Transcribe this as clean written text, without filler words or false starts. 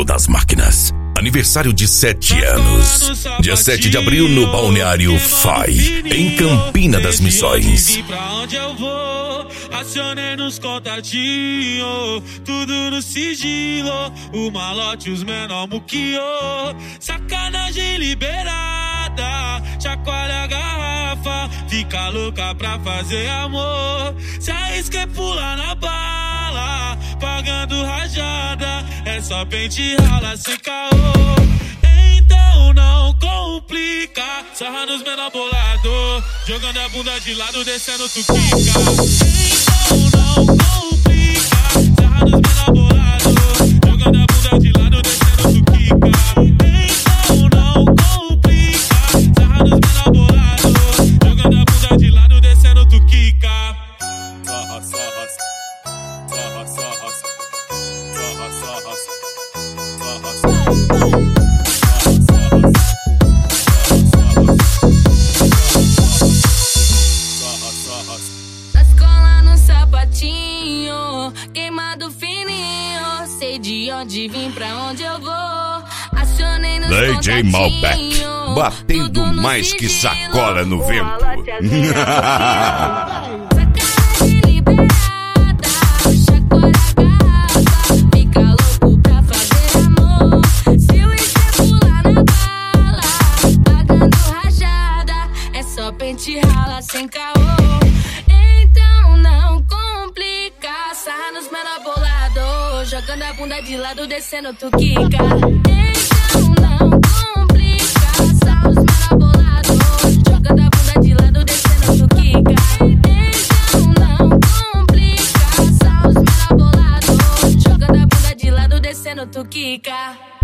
Castelo das Máquinas. Aniversário de 7 anos. Dia 7 de abril no Balneário Fai, em Campina das Missões. Pra onde eu vou? Acionei nos contatinhos, tudo no sigilo. O malote, os menor muquio. Sacanagem liberada, chacoalha a garrafa. Fica louca pra fazer amor. Se arrisca e pula na bala, pagando rajada. É só pente rala sem caô. Então não complica, sarra nos menor bolado, jogando a bunda de lado, descendo tu quica. Então não complica, sarra nos menor bolado, jogando a bunda de lado, descendo tu quica. Então não complica, sarra nos menor bolado, jogando a bunda de lado, descendo tu quica. Sarra, sarra, sarra, sarra, sarra, sarra, sarra, sarra. Queimado fininho, sei de onde vim, pra onde eu vou. Acionei nos DJ Malbec, batendo mais que sacola no vento. Sacanagem liberada, chacoalha a garrafa. Fica louco pra fazer amor. Se o isqueiro pular na bala, pagando rajada. É só pente rala sem caô. Então não complica, sarra nos menor bolado, jogando a bunda de lado, descendo tu quica. Então não complica, sarra nos menor bolado, jogando a bunda de lado, descendo tu quica. Então não complica, sarra nos menor bolado, jogando a bunda de lado, descendo tu quica.